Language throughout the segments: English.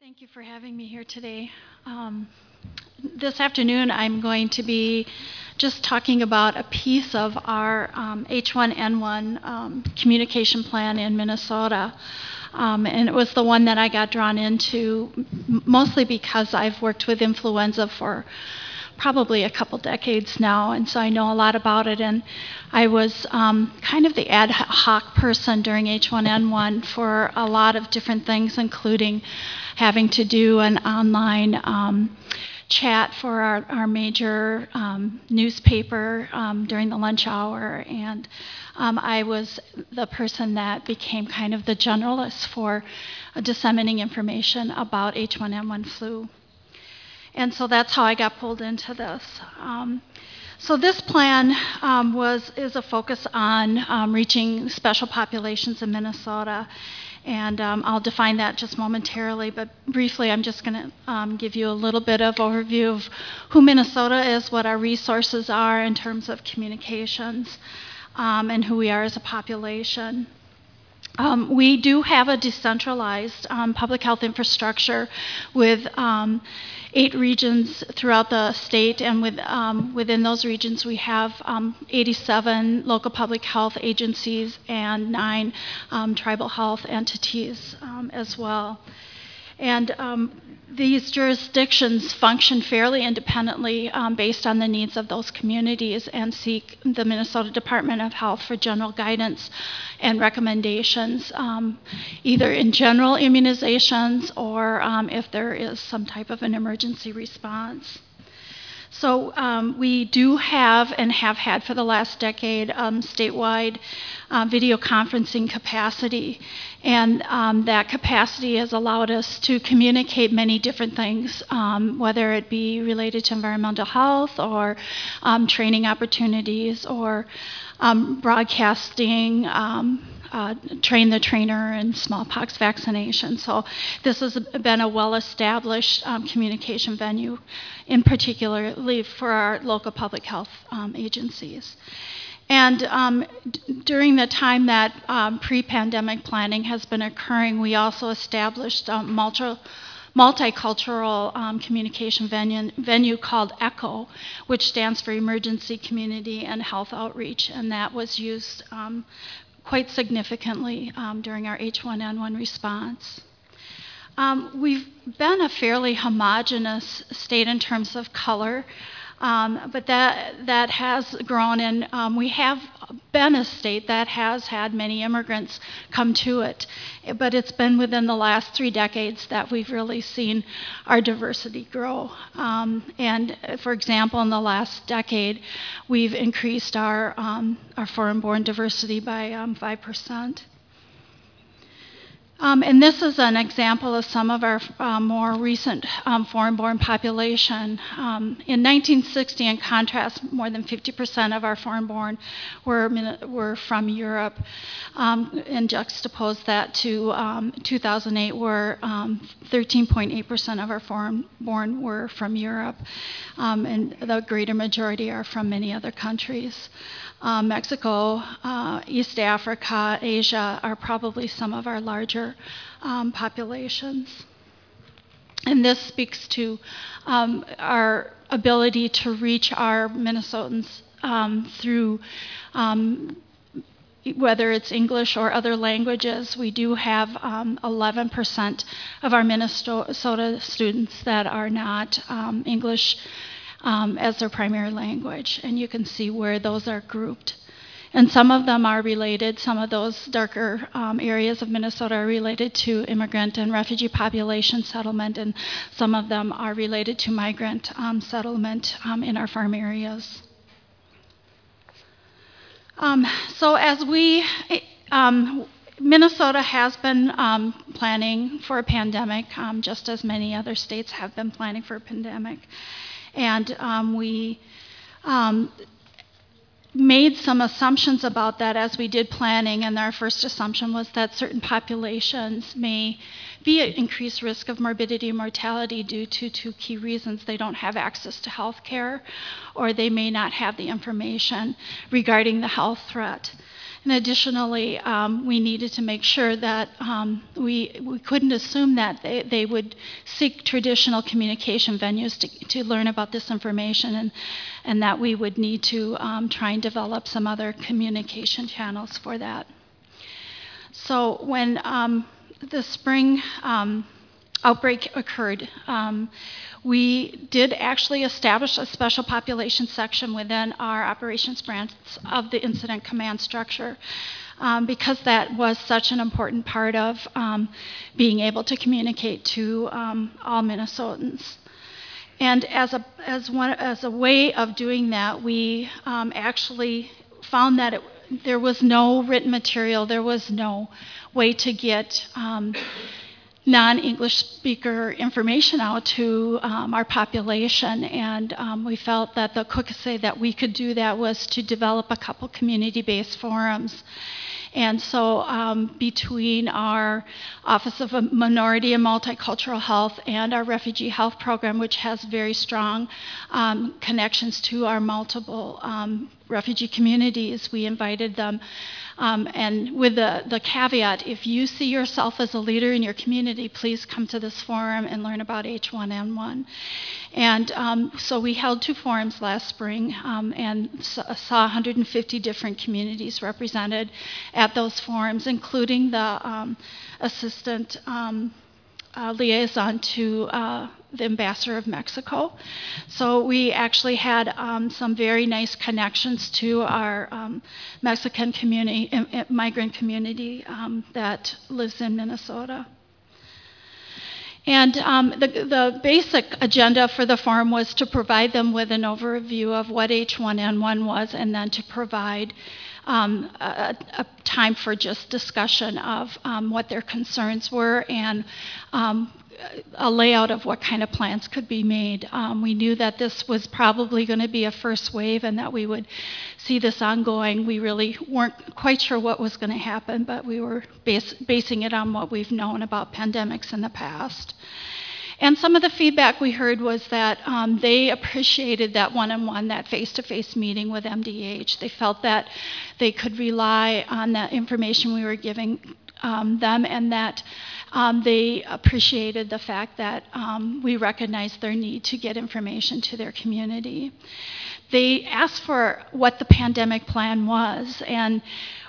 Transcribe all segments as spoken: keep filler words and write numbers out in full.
Thank you for having me here today. Um, this afternoon I'm going to be just talking about a piece of our um, H one N one um, communication plan in Minnesota. Um, and it was the one that I got drawn into mostly because I've worked with influenza for probably a couple decades now, and so I know a lot about it. And I was um, kind of the ad hoc person during H one N one for a lot of different things, including having to do an online um, chat for our, our major um, newspaper um, during the lunch hour. And um, I was the person that became kind of the generalist for uh, disseminating information about H one N one flu. And so that's how I got pulled into this. Um, so this plan um, was is a focus on um, reaching special populations in Minnesota. And um, I'll define that just momentarily, but briefly I'm just going to um, give you a little bit of overview of who Minnesota is, what our resources are in terms of communications, um, and who we are as a population. Um, we do have a decentralized um, public health infrastructure with um, eight regions throughout the state, and with, um, within those regions we have um, eighty-seven local public health agencies and nine um, tribal health entities um, as well. And um, these jurisdictions function fairly independently um, based on the needs of those communities and seek the Minnesota Department of Health for general guidance and recommendations, um, either in general immunizations or um, if there is some type of an emergency response. So um, we do have and have had for the last decade um, statewide uh, video conferencing capacity. And um, that capacity has allowed us to communicate many different things, um, whether it be related to environmental health or um, training opportunities or um, broadcasting, um, Uh, train the trainer and smallpox vaccination. So this has been a well-established um, communication venue, in particularly for our local public health um, agencies. And um, during the time that um, pre-pandemic planning has been occurring, we also established um, multi multicultural um, communication venue, venue called ECHO, which stands for Emergency Community and Health Outreach, and that was used um, quite significantly um, during our H one N one response. Um, we've been a fairly homogeneous state in terms of color, um, but that, that has grown, and um, we have been a state that has had many immigrants come to it. But it's been within the last three decades that we've really seen our diversity grow. Um, and for example, in the last decade, we've increased our, um, our foreign-born diversity by um, five percent. Um, and this is an example of some of our uh, more recent um, foreign-born population. Um, in nineteen sixty, in contrast, more than fifty percent of our foreign-born were, were from Europe. Um, and juxtapose that to um, two thousand eight, where thirteen point eight percent of our foreign-born were from Europe. Um, and the greater majority are from many other countries. Uh, Mexico, uh, East Africa, Asia are probably some of our larger um, populations. And this speaks to um, our ability to reach our Minnesotans um, through um, whether it's English or other languages. We do have um, eleven percent of our Minnesota students that are not um, English Um, as their primary language, and you can see where those are grouped. And some of them are related, some of those darker um, areas of Minnesota are related to immigrant and refugee population settlement, and some of them are related to migrant um, settlement um, in our farm areas. Um, so as we, um, Minnesota has been um, planning for a pandemic, um, just as many other states have been planning for a pandemic. And um, we um, made some assumptions about that as we did planning, and our first assumption was that certain populations may be at increased risk of morbidity and mortality due to two key reasons. They don't have access to health care, or they may not have the information regarding the health threat. And additionally, um, we needed to make sure that um, we, we couldn't assume that they, they would seek traditional communication venues to, to learn about this information, and, and that we would need to um, try and develop some other communication channels for that. So when um, the spring um, outbreak occurred, um, we did actually establish a special population section within our operations branch of the incident command structure, um, because that was such an important part of um, being able to communicate to um, all Minnesotans. And as a, as, one, as a way of doing that, we um, actually found that it, there was no written material, there was no way to get um, non-English speaker information out to um, our population, and um, we felt that the quickest way that we could do that was to develop a couple community-based forums. And so um, between our Office of Minority and Multicultural Health and our Refugee Health Program, which has very strong um, connections to our multiple um, refugee communities, we invited them. Um, and with the, the caveat, if you see yourself as a leader in your community, please come to this forum and learn about H one N one. And um, so we held two forums last spring um, and saw one hundred fifty different communities represented at those forums, including the um, assistant um, uh, liaison to uh, the ambassador of Mexico. So we actually had um, some very nice connections to our um, Mexican community, im migrant community um, that lives in Minnesota. And um, the, the basic agenda for the forum was to provide them with an overview of what H one N one was, and then to provide um, a, a time for just discussion of um, what their concerns were, and um, a layout of what kind of plans could be made. Um, we knew that this was probably going to be a first wave and that we would see this ongoing. We really weren't quite sure what was going to happen, but we were base, basing it on what we've known about pandemics in the past. And some of the feedback we heard was that um, they appreciated that one-on-one, that face-to-face meeting with M D H. They felt that they could rely on that information we were giving um, them, and that Um, they appreciated the fact that um, we recognized their need to get information to their community. They asked for what the pandemic plan was, and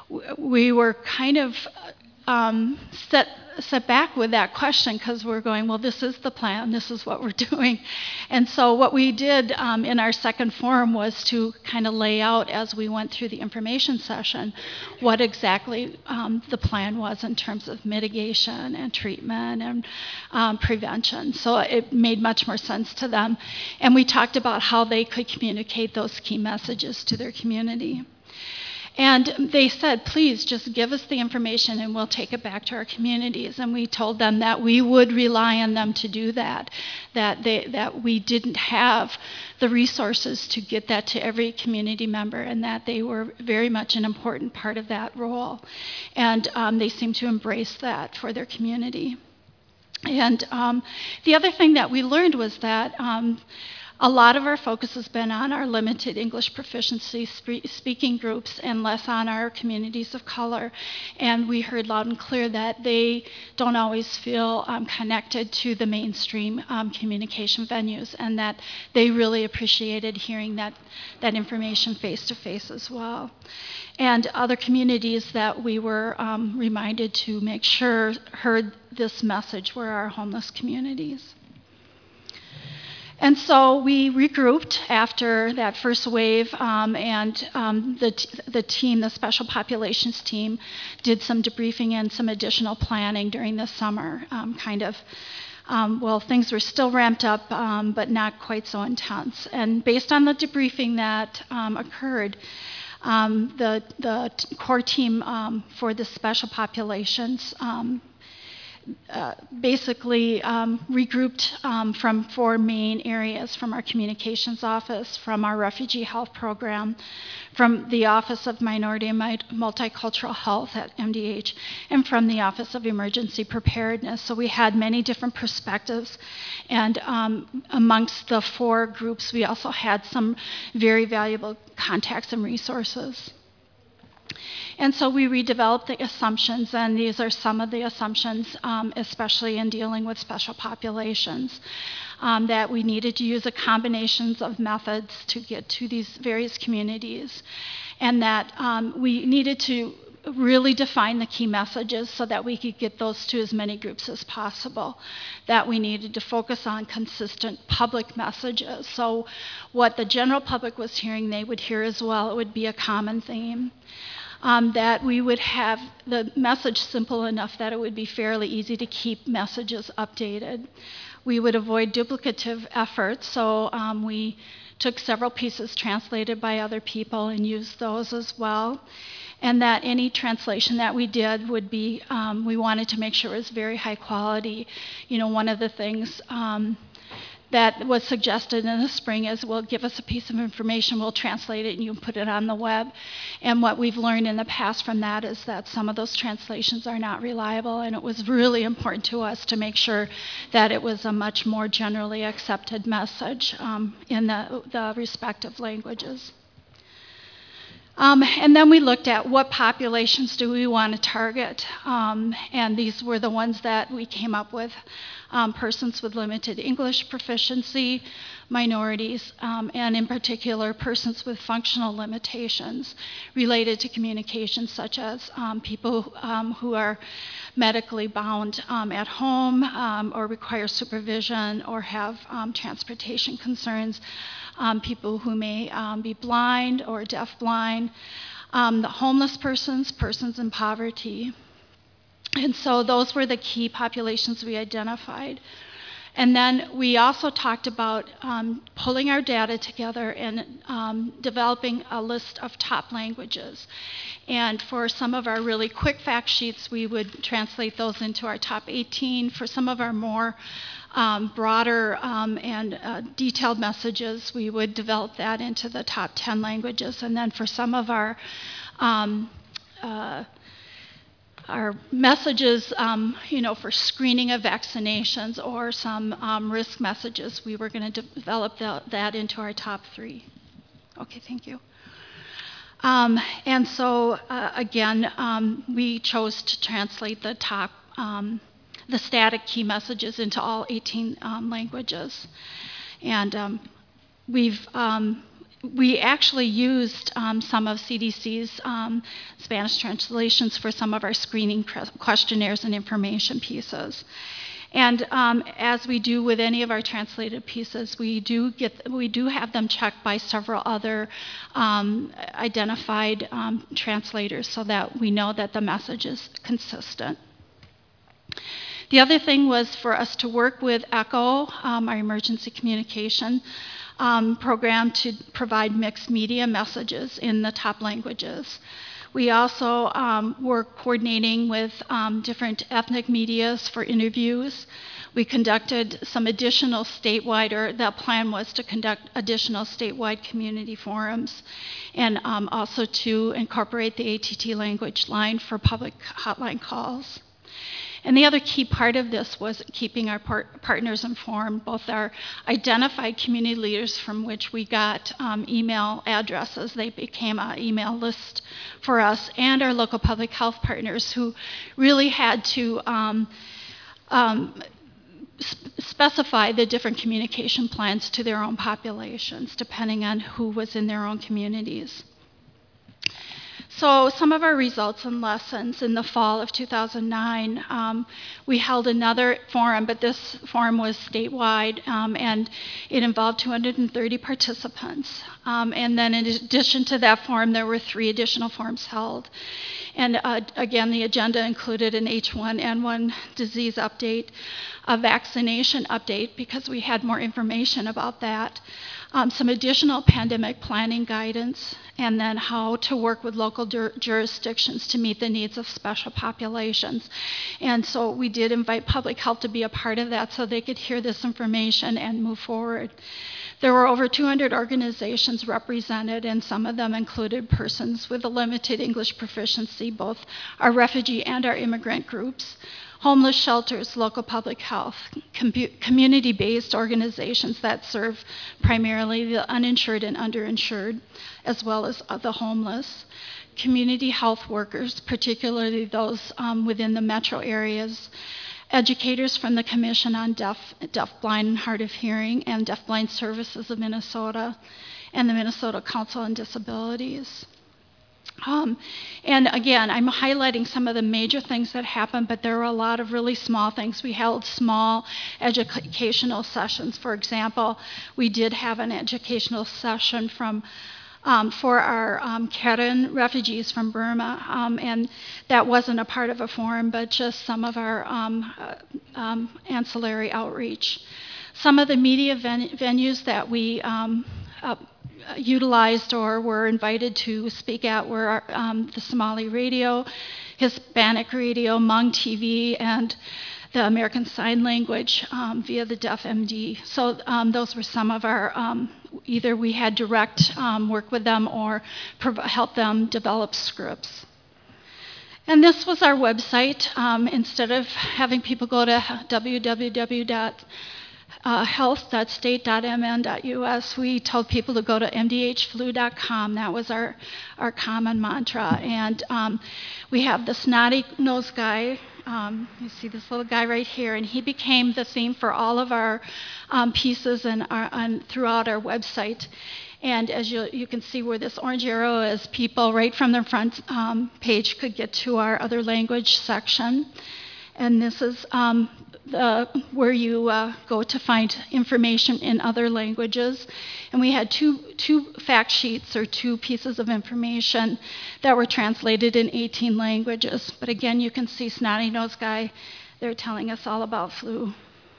we were kind of um, set, set back with that question, because we're going, well, this is the plan, this is what we're doing. And so what we did um, in our second forum was to kind of lay out, as we went through the information session, what exactly um, the plan was in terms of mitigation and treatment and um, prevention. So it made much more sense to them. And we talked about how they could communicate those key messages to their community. And they said, please just give us the information and we'll take it back to our communities. And we told them that we would rely on them to do that, that, they, that we didn't have the resources to get that to every community member, and that they were very much an important part of that role. And um, they seemed to embrace that for their community. And um, the other thing that we learned was that um, a lot of our focus has been on our limited English proficiency spe speaking groups and less on our communities of color. And we heard loud and clear that they don't always feel um, connected to the mainstream um, communication venues, and that they really appreciated hearing that, that information face to face as well. And other communities that we were um, reminded to make sure heard this message were our homeless communities. And so we regrouped after that first wave, um, and um, the, t the team, the special populations team, did some debriefing and some additional planning during the summer, um, kind of. Um, well, things were still ramped up, um, but not quite so intense. And based on the debriefing that um, occurred, um, the, the core team um, for the special populations um, uh, basically um, regrouped um, from four main areas: from our communications office, from our refugee health program, from the Office of Minority and Multicultural Health at M D H, and from the Office of Emergency Preparedness. So we had many different perspectives, and um, amongst the four groups, we also had some very valuable contacts and resources. And so we redeveloped the assumptions, and these are some of the assumptions, um, especially in dealing with special populations, um, that we needed to use a combination of methods to get to these various communities, and that um, we needed to really define the key messages so that we could get those to as many groups as possible, that we needed to focus on consistent public messages. So what the general public was hearing, they would hear as well. It would be a common theme. Um, that we would have the message simple enough that it would be fairly easy to keep messages updated. We would avoid duplicative efforts, so um, we took several pieces translated by other people and used those as well. And that any translation that we did would be, um, we wanted to make sure it was very high quality. You know, one of the things um, that was suggested in the spring is, well, give us a piece of information, we'll translate it and you can put it on the web. And what we've learned in the past from that is that some of those translations are not reliable, and it was really important to us to make sure that it was a much more generally accepted message um, in the, the respective languages. Um, and then we looked at what populations do we want to target, um, and these were the ones that we came up with. Um, persons with limited English proficiency, minorities, um, and in particular persons with functional limitations related to communication, such as um, people um, who are medically bound um, at home um, or require supervision or have um, transportation concerns, um, people who may um, be blind or deafblind, um, the homeless persons, persons in poverty. And so those were the key populations we identified. And then we also talked about um, pulling our data together and um, developing a list of top languages. And for some of our really quick fact sheets, we would translate those into our top eighteen. For some of our more um, broader um, and uh, detailed messages, we would develop that into the top ten languages. And then for some of our um, uh, our messages, um, you know, for screening of vaccinations or some um, risk messages, we were going to develop the, that into our top three. Okay, thank you. Um, and so, uh, again, um, we chose to translate the top, um, the static key messages into all eighteen um, languages. And um, we've um, We actually used um, some of C D C's um, Spanish translations for some of our screening questionnaires and information pieces. And um, as we do with any of our translated pieces, we do get we do have them checked by several other um, identified um, translators so that we know that the message is consistent. The other thing was for us to work with ECHO, um, our emergency communication Um, program, to provide mixed media messages in the top languages. We also um, were coordinating with um, different ethnic medias for interviews. We conducted some additional statewide, or the plan was to conduct additional statewide community forums, and um, also to incorporate the A T T language line for public hotline calls. And the other key part of this was keeping our par partners informed, both our identified community leaders from which we got um, email addresses. They became an email list for us, and our local public health partners who really had to um, um, sp specify the different communication plans to their own populations, depending on who was in their own communities. So some of our results and lessons in the fall of two thousand nine, um, we held another forum, but this forum was statewide, um, and it involved two hundred thirty participants. Um, and then in addition to that forum, there were three additional forums held. And uh, again, the agenda included an H one N one disease update, a vaccination update because we had more information about that, um, some additional pandemic planning guidance, and then how to work with local jur jurisdictions to meet the needs of special populations. And so we did invite public health to be a part of that so they could hear this information and move forward. There were over two hundred organizations represented, and some of them included persons with a limited English proficiency, both our refugee and our immigrant groups, homeless shelters, local public health, community-based organizations that serve primarily the uninsured and underinsured, as well as the homeless, community health workers, particularly those um, within the metro areas, educators from the Commission on Deaf, Deaf, Blind, and Hard of Hearing and Deafblind Services of Minnesota, and the Minnesota Council on Disabilities. Um, and again, I'm highlighting some of the major things that happened, but there were a lot of really small things. We held small educational sessions. For example, we did have an educational session from Um, for our um, Karen refugees from Burma, um, and that wasn't a part of a forum, but just some of our um, uh, um, ancillary outreach. Some of the media ven venues that we um, uh, utilized or were invited to speak at were our, um, the Somali Radio, Hispanic Radio, Hmong T V, and the American Sign Language um, via the Deaf M D. So um, those were some of our, um, either we had direct um, work with them or help them develop scripts. And this was our website. Um, instead of having people go to w w w dot health dot state dot m n dot u s, we told people to go to m d h flu dot com. That was our, our common mantra. And um, we have the snotty nose guy. Um, you see this little guy right here, and he became the theme for all of our um, pieces and, our, and throughout our website. And as you, you can see where this orange arrow is, people right from the front um, page could get to our other language section. And this is um, the, where you uh, go to find information in other languages. And we had two, two fact sheets or two pieces of information that were translated in eighteen languages. But again, you can see Snotty Nose Guy, they're telling us all about flu.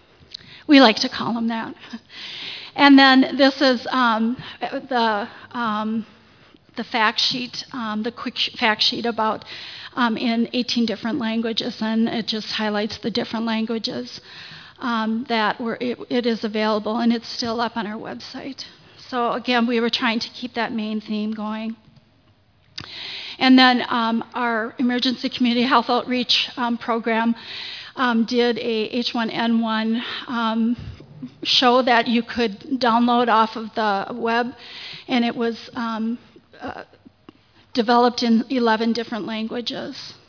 We like to call him that. And then this is um, the, um, the fact sheet, um, the quick fact sheet about Um, in eighteen different languages, and it just highlights the different languages um, that were, it, it is available, and it's still up on our website. So again, we were trying to keep that main theme going. And then um, our emergency community health outreach um, program um, did a H one N one um, show that you could download off of the web, and it was um, uh, developed in eleven different languages.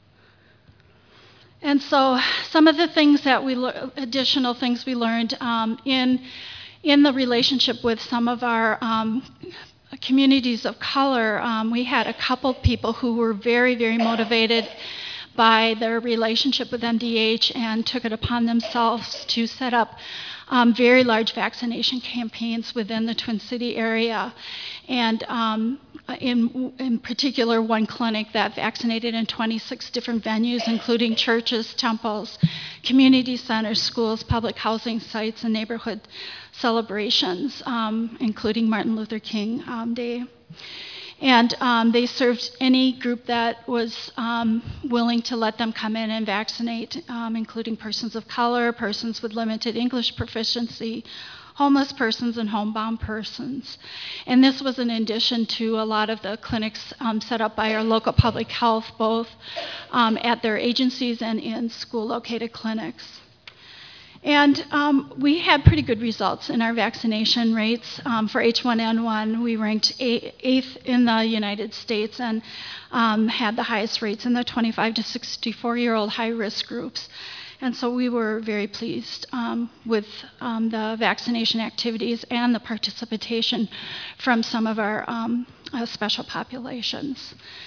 And so some of the things that we, additional things we learned um, in, in the relationship with some of our um, communities of color, um, we had a couple people who were very, very motivated by their relationship with M D H and took it upon themselves to set up um, very large vaccination campaigns within the Twin City area. And um, in, in particular, one clinic that vaccinated in twenty-six different venues, including churches, temples, community centers, schools, public housing sites, and neighborhood celebrations, um, including Martin Luther King um, Day. And um, they served any group that was um, willing to let them come in and vaccinate, um, including persons of color, persons with limited English proficiency, homeless persons, and homebound persons. And this was in addition to a lot of the clinics um, set up by our local public health, both um, at their agencies and in school-located clinics. And um, we had pretty good results in our vaccination rates. Um, for H one N one, we ranked eighth in the United States and um, had the highest rates in the twenty-five to sixty-four-year-old high-risk groups. And so we were very pleased um, with um, the vaccination activities and the participation from some of our um, uh, special populations.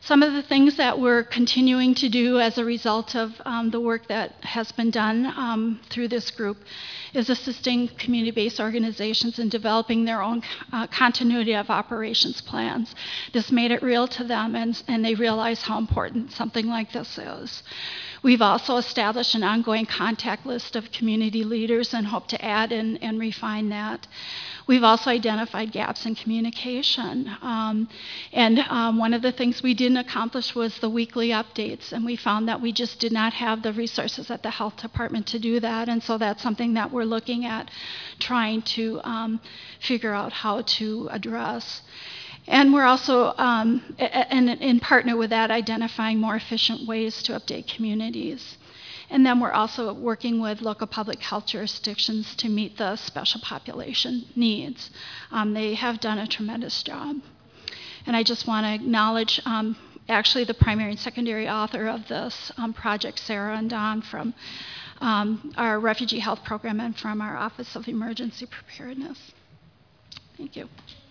Some of the things that we're continuing to do as a result of um, the work that has been done um, through this group is assisting community-based organizations in developing their own uh, continuity of operations plans. This made it real to them, and, and they realize how important something like this is. We've also established an ongoing contact list of community leaders and hope to add and, and refine that. We've also identified gaps in communication. Um, and um, one of the things we didn't accomplish was the weekly updates, and we found that we just did not have the resources at the health department to do that, and so that's something that we're looking at trying to um, figure out how to address. And we're also, um, and in partner with that, identifying more efficient ways to update communities. And then we're also working with local public health jurisdictions to meet the special population needs. Um, they have done a tremendous job. And I just want to acknowledge um, actually the primary and secondary author of this um, project, Sarah and Don, from um, our Refugee Health Program and from our Office of Emergency Preparedness. Thank you.